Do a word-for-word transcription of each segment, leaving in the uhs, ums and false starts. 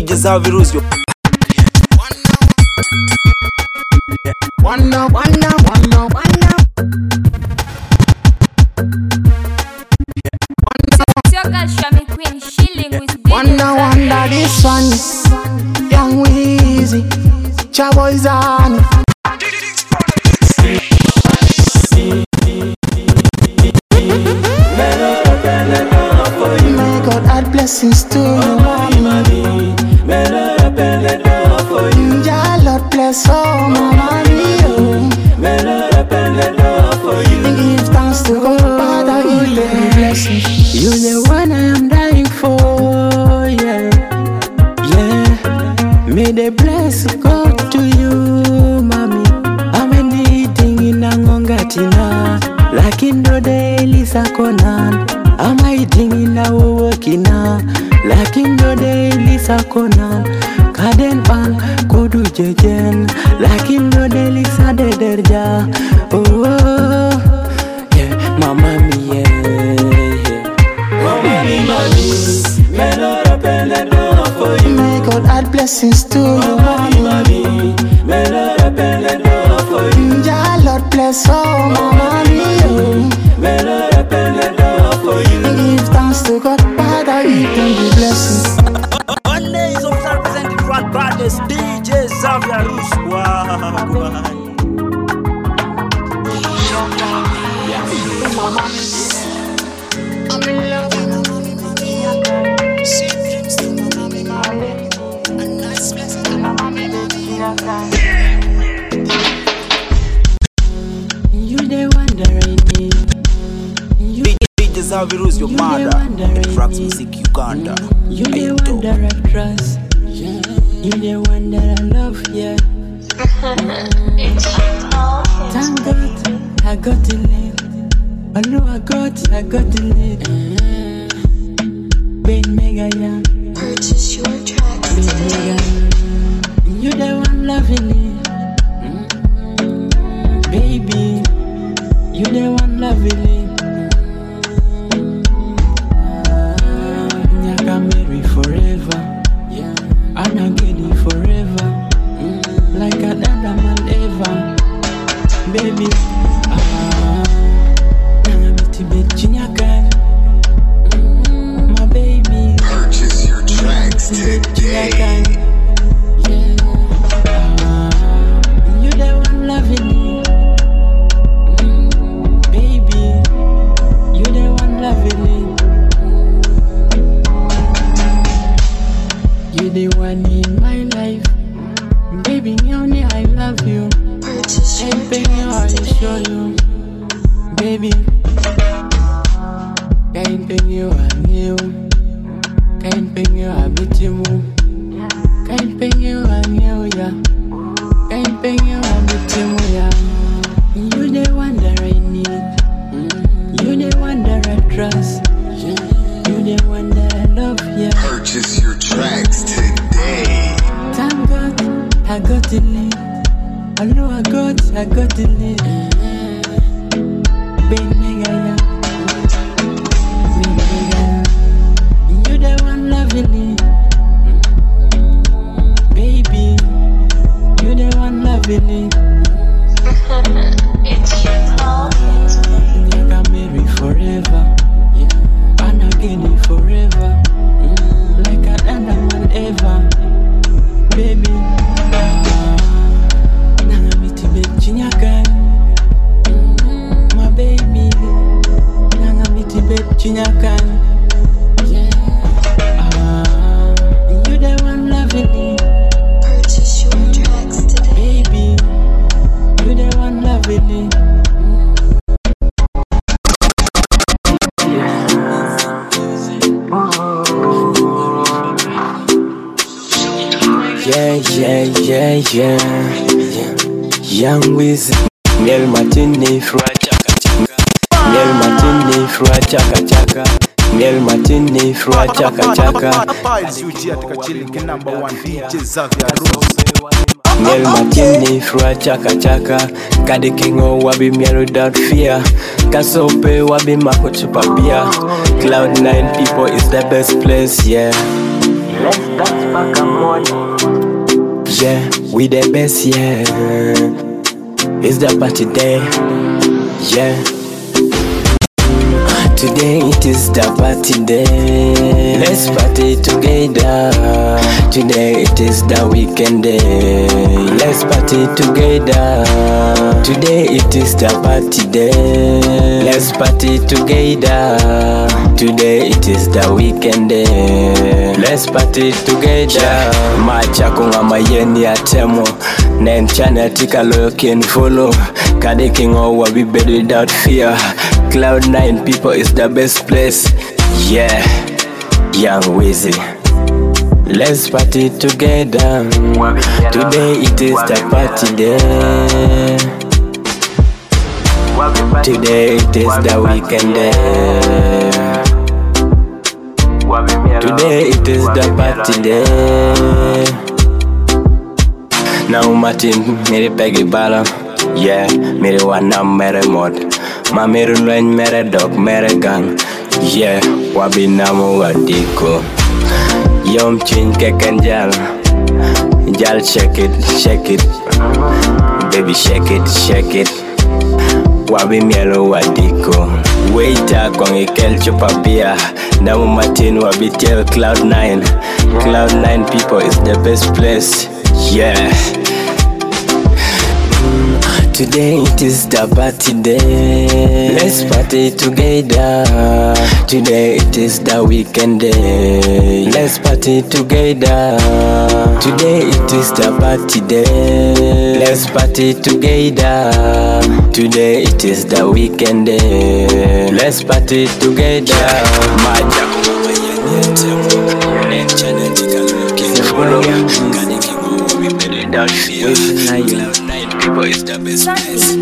D J Xavier Rose. One now, one now, one now, one now. It's your girl Shami Queen chilling with D J One now, one now, this one. Young Weezy, Cha Boys on it. May God add blessings to you, mommy. Jah Lord bless all my money. Give thanks to God, Father, He will bless me. You the one I am dying for, yeah, yeah. May the bless God to you, mommy. I'm anything in Angongatina, like in the daily Sakonan. I'm eating in a workina, like in the daily Sakonan. Kaden pan kudu jejen, like in the daily Sadederja. Oh, yeah, mama mi yeah. Mama mi mami, may Lord open the door for you. May God add blessings to you, mommy. May Lord open the door for you. Jah Lord bless all my money. May Lord open the door for you. Give thanks to God, Father, He can be blessing. One day is of representing front brothers, D J Xavier Rose. Wow. I'm in love with my mommy, mommy. Sweet dreams to my mommy, mommy. A nice blessing to my mommy, mommy. You the wondering me. D J Xavier Rose, your mother. Frax Music Uganda. You the one that I trust. You the one that I love, yeah. Thank God I got the name. I know I got, I got the name. Ben Mega, yeah. Purchase your tracks Ben today. Mega. You the one loving me. Baby, you the one loving me. Nyaka marry forever. And I get it forever. Like another man ever. Baby, ah, I'm a bit chinyakan. My baby, purchase your tracks today. Yeah, ah, you the one loving me. Baby, you the one loving me. You the one in my life. Baby, only I love you. Purchase your And baby, I tracks show today. you. Baby, can't pay you a new. Can't pay you a bit you move. Can't pay you a new, yeah. Can't pay you a bit you move, yeah. You the one that I need. You the one that I trust. You the one that I love, yeah. Purchase your tracks today. Thank God I got the lead. I know I got, I got the lead. Ben Mega, yeah. Ben Mega. You the one loving me. Baby, you the one loving me. It's your call. Nyaka marry forever. And again it forever. Like another man ever. Baby, ah, nanga miti be chinyakan. My baby, nanga miti be chinyakan. Ah, you the one loving me. Purchase your tracks today. Baby, you the one loving me. Yeah, yeah, yeah, yeah, yeah. Young Weezy, Miel Martini, Fra Chaka Chaka. Miel Martini, Fra Chaka Chaka. Miel Martini, Fra Chaka Chaka. Piles U G at Kachilling, number one D J Xavier Rose. Miel Martini, Fra Chaka Chaka. Kadi Kingo, Wabi Miel without fear. Kasope, Wabi Mako Chupapia. Cloud nine people is the best place, yeah. Let's dance back and more. Yeah, we the best, yeah. It's the party day, yeah. Today it is the party day. Let's party together. Today it is the weekend day. Let's party together. Today it is the party day. Let's party together. Today it is the weekend day. Let's party together. Macha kunga mayeni atemo. Nen chane tika look and follow. Kade king over we bed without fear. Cloud nine people is the best place. Yeah, Young Wizzy. Let's party together. Today it is the party day. Today it is the weekend day. Today it is the party day. Now Martin, mere peggy bala. Yeah, mere wana mere mod. Ma mere lwen mere dog mere gang. Yeah, wabi namo wadiko. Yom chin keken jal. Jal shake it, shake it. Baby shake it, shake it. Wabi mielo wadiko. Waiter kong ikel chupa beer. Namo Martin wabi tell Cloud nine. Cloud nine people is the best place. Yeah. Today it is the party day. Let's party together. Today it is the weekend day. Let's party together. Today it is the party day. Let's party together. Today it is the weekend day. Let's party together. Maja kuma people is the best place.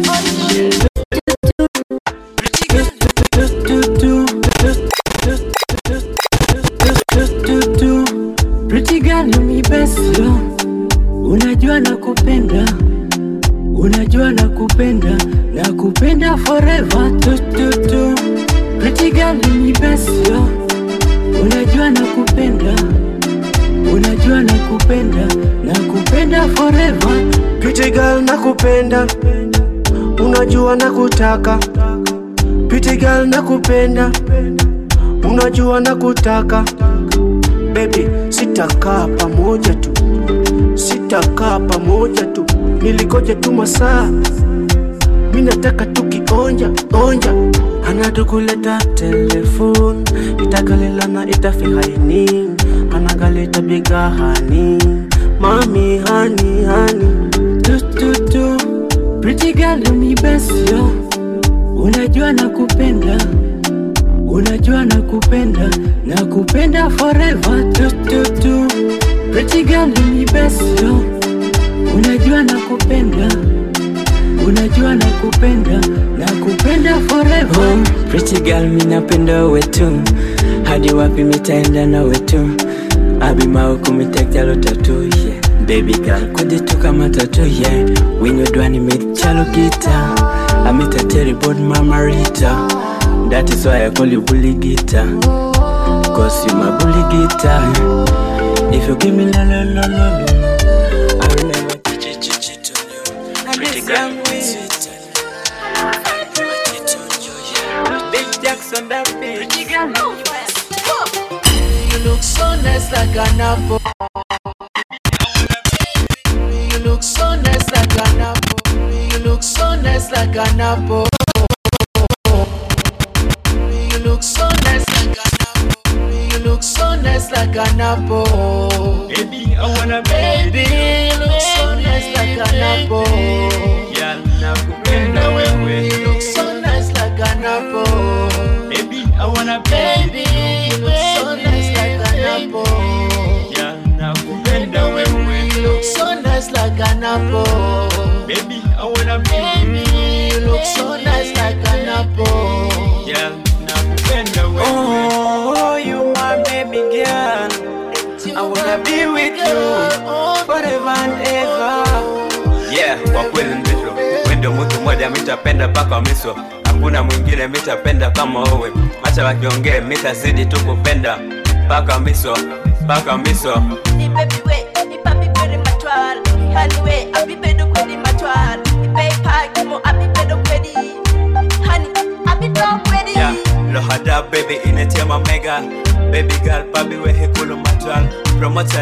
Pretty girl you me best yo. Unajua nakupenda. Unajua nakupenda. Nakupenda forever. Tu tu tu. Pretty girl you me best yo. Unajua nakupenda. Unajua nakupenda. Nakupenda forever. Pretty girl nakupenda. Unajua nakutaka. Pretty girl nakupenda. Unajua nakutaka. Baby, sitakaa pamoja tu. Sitakaa pamoja tu. Nilikoje tu masaa. Mimi nataka tukionja, onja. Anadukuleta telefone. Itakalelana itafihaini. Anagaleta biga hani. Mami hani hani. Tu tu tu. Pretty girl you me best yo. Unajua nakupenda. Unajua nakupenda. Nakupenda forever. Tu tu tu. Pretty girl you me best yo. Unajua nakupenda. Unajua nakupenda. Nakupenda forever. Oh, pretty girl mi napenda wetu. Hadi wapi mitaenda na wetu. Abi mauku mitekja lo tatu, yeah. Baby girl kuje tuka matatu, yeah. Winyo dwani mitchalo gita. Amita Terry board mama Rita. That is why I call you bully guitar. Cause you my bully guitar. If you give me la la la la la, I will never cheat cheat cheat on you. Pretty girl with sweet. I never cheat on you, yeah. Big Jackson that bitch. Pretty girl no best. You look so nice like an apple. You look so nice like an apple. You look so nice like an apple. You look so nice like an apple. You look so nice like an apple. Baby, I wanna Baby, you look so nice like an apple. yeah, nakupenda wewe. You look so nice like an apple. Baby, I wanna Baby, you look so nice like an apple. yeah, nakupenda wewe. You look so nice like an apple. Baby, I wanna Baby, you look so nice like an apple. yeah, nakupenda wewe. Oh, you my baby girl. I wanna be with you forever and ever. Yeah, kwa kweli ndivyo. Wendo mtu mmoja mitapenda paka miso. Hakuna mwingine mitapenda kama wewe. Acha wakiongee mitazidi tu kupenda paka miso, paka miso. Ni baby we, ni papi kwere matwala.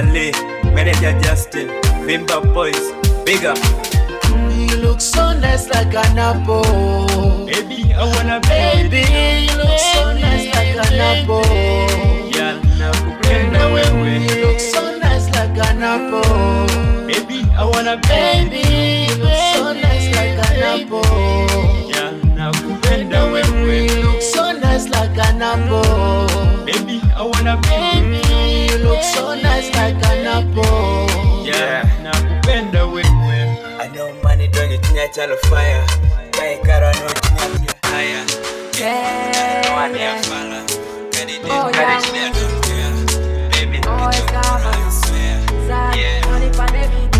Lee, Manager Justin, Bimba Boys, big up. You look so nice like an apple. Baby, I wanna Baby, you look so nice like an apple. Yeah, nakupenda wewe. You look so nice like an apple. Baby, I wanna Baby, you look so nice like an apple. Yeah, nakupenda wewe. You look so nice like an apple. Baby, I wanna Baby, you look so nice like an apple. Yeah, nakupenda wewe. I know money don't you think I tell a fire. I gotta know you higher. Yeah, Money yeah. a fella. Get it in, Oh, get yeah. it in, I don't care. Baby, Oh, it's it's your cover. I swear. Sad, Yeah. money for every day.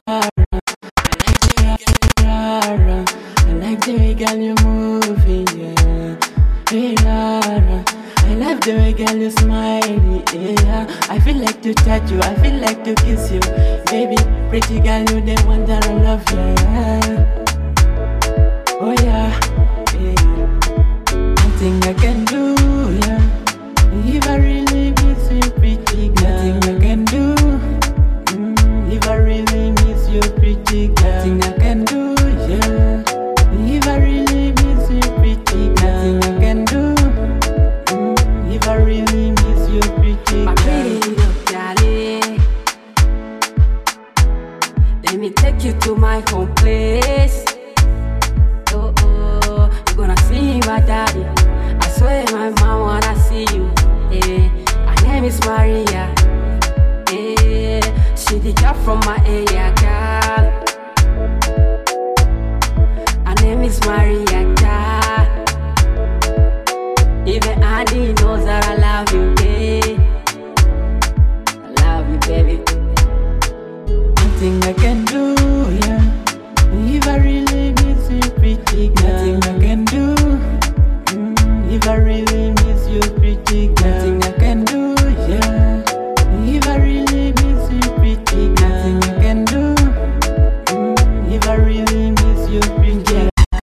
I like the way, girl, you moving, yeah. Hey, Lara, I love the way, girl, you smile, yeah. I feel like to touch you, I feel like to kiss you, baby. Pretty girl, you the one that I love, yeah. Oh yeah, yeah. Nothing I can do, yeah. If I really miss you, pretty girl. Nothing I can do. Mm, if I really miss you, pretty girl. Nothing I can do, yeah. If I really miss you, pretty girl. Nothing I can do. Mm, if I really miss you, pretty My girl. pretty little darling, let me take you to my home place. Oh oh, you're gonna see my daddy. I swear my mom wanna see you. Yeah, her name is Maria. Yeah, she the girl from my area, girl. Her name is Maria, girl. Even Andy knows that I love you, yeah. I love you, baby. Nothing I can do, yeah. If I really miss you, pretty girl. Nothing I can do. Mm, if I really miss you, pretty girl. Nothing I can do, yeah. If I really miss you, pretty girl. Nothing I can do. Mm, if I really miss you, pretty girl.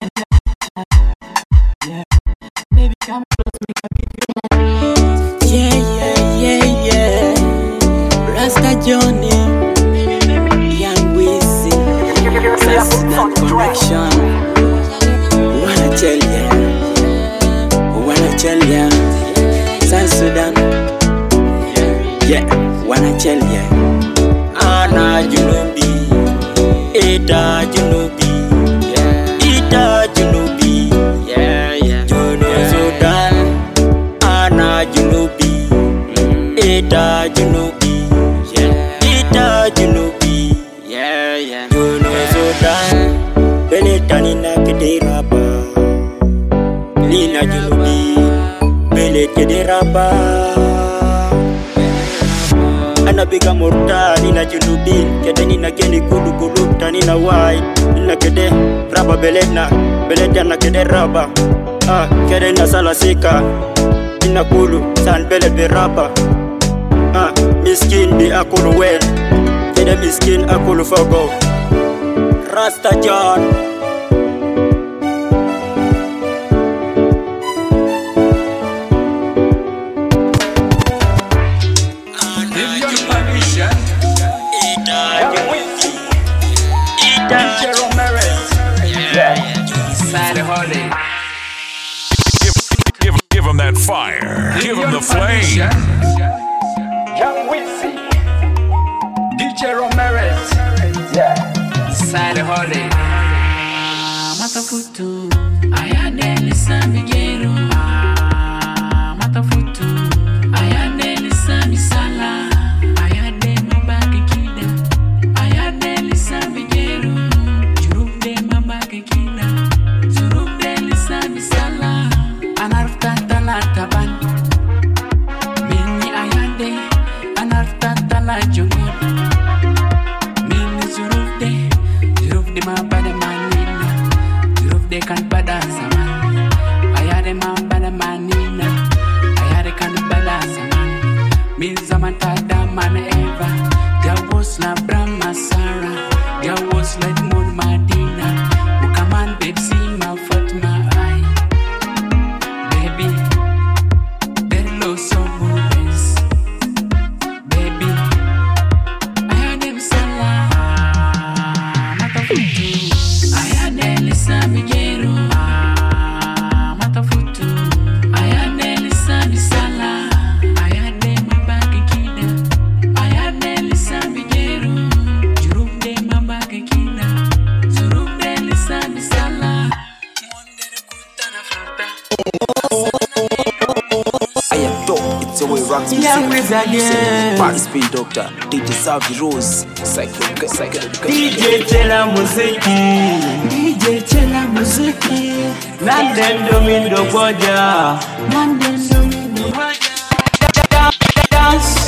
Yeah. Baby, come close, make I give you my yeah, yeah, yeah, yeah. Rasta Johnny. Connection. Wanna tell ya, wanna tell ya, South Sudan. Yeah, wanna tell ya. Ana Junubi, Ida Junubi, Ida Junubi, yeah, yeah. Juno Sudan. Ana Junubi, Ida Junubi, Ida Junubi, yeah, yeah. Juno Sudan. Beletani na kederaba, Lina Junubi, Bele kederaba. Anabiga murta, Nina Junubi, Kedeni na geni kulu kulu, Tanina white, Nina kede, Raba belena, Beleta na kederaba. Ah, Kedena salasika, Nina kulu, San bele beraba. Ah, miskin bi akulu well, Kede miskin akulu fogo. Rasta John. Give, give him that fire. Give him the flame. Young Witzy, D J Ramirez, yeah. Side Holly. Matafutu, ayadeli samigero. Matafutu, ayadeli samisala. Ayade mabake kida, ayadeli samigero. Jurubde mabake kida, jurubde samisala. Anarfta talataban, mini ayade, anarfta talajogon. Mini jurubde, jurubde mabade manina. Jurubde kan bada saman, ayade mabade manina. Ayade kan bada saman. Min zaman tada man eva, there was la Brahma Sarah, there was like Moon Madina. Ukaman babe see my Fatma eye, baby. There no so movies, baby. again. Party Spin Doctor, D J Savvy Rose, Psycho, Psycho, D J Chela Muziki, D J Chela Muziki, Nandendo Mindo Boja, Nandendo Mindo Boja. Dance,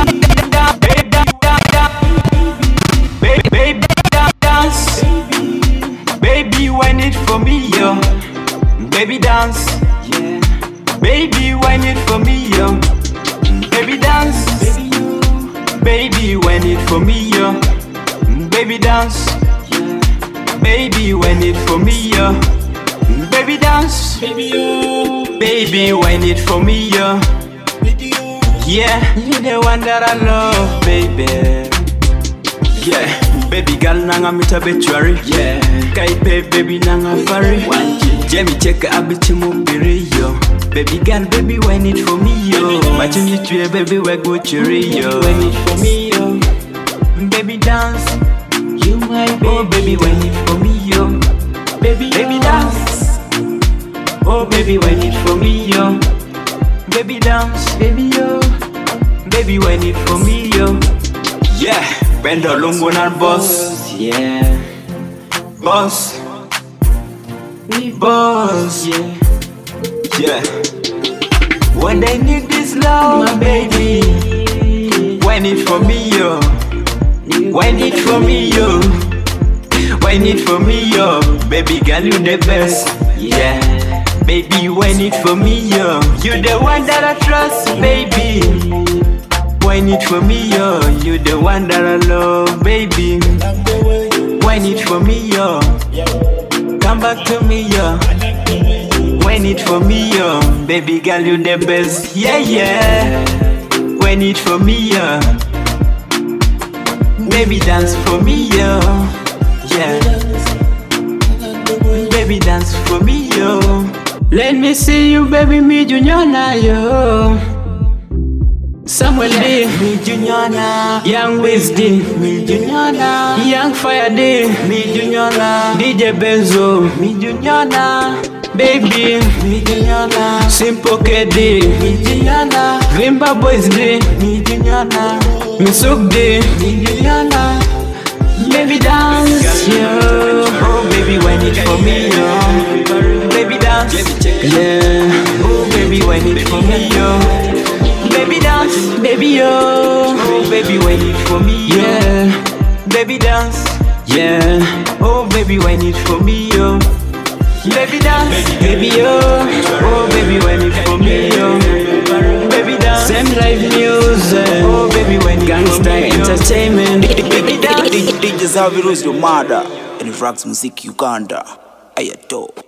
baby, dance, baby, whine it for me, yo. Baby dance, yeah. Baby, whine it for me, yo. Baby dance, baby, whine it for me, yo. Baby dance, yeah. Baby, whine it for me, yo. Baby dance, baby, whine it for me, yo. Yeah, you the one that I love, baby. Yeah, baby girl nanga mita betuari. Yeah, kaipe baby nanga fari. Jamie check abichi mubiri yo. Baby girl, baby whine it for me yo. Machini tuye baby we go chiri yo. Whine it for me yo. Baby dance, you my baby. Oh baby whine it for me yo. Baby, baby dance. Oh baby whine it for me yo. Baby dance, baby yo. Baby whine it for me yo. Yeah, Bendo Lungo and boss. Yeah, boss. We boss. Yeah, yeah. When they need this love, my baby, whine it for me yo. Whine it for me yo. Whine it for me yo. Baby girl, you the best. Yeah. Baby, whine it for me, yo. You the one that I trust, baby. Whine it for me, yo. You the one that I love, baby. Whine it for me, yo. Come back to me, yo. Whine it for me, yo. Baby girl, you the best, yeah, yeah. Whine it for me, yo. Baby, dance for me, yo. Yeah. Baby, dance for me, yo. Let me see you, baby, me Junior, yo. Samuel D, me Junior, Young Wiz D, me Junior, Young Fire D, me Junior, D J Benzo, me Junior, baby, me Junior, Simple K D, me Junior, Vimba Boys D, me Junior, Misuk D, me Junior. Baby dance, yo. Oh baby, whine it for me, yo. Baby dance, yeah. Oh baby, whine it for me, yo. Baby dance, baby yo. Oh baby, whine it for me, yeah. Baby dance, yeah. Oh baby, whine it for me, yo. Baby dance, baby yo. Oh baby, whine it for me, yo. Baby dance, same live music. Oh baby, whine it Gangsta entertainment. Baby dance. D J Savvy Rose, your mother. And Rags Music Uganda. Ayato.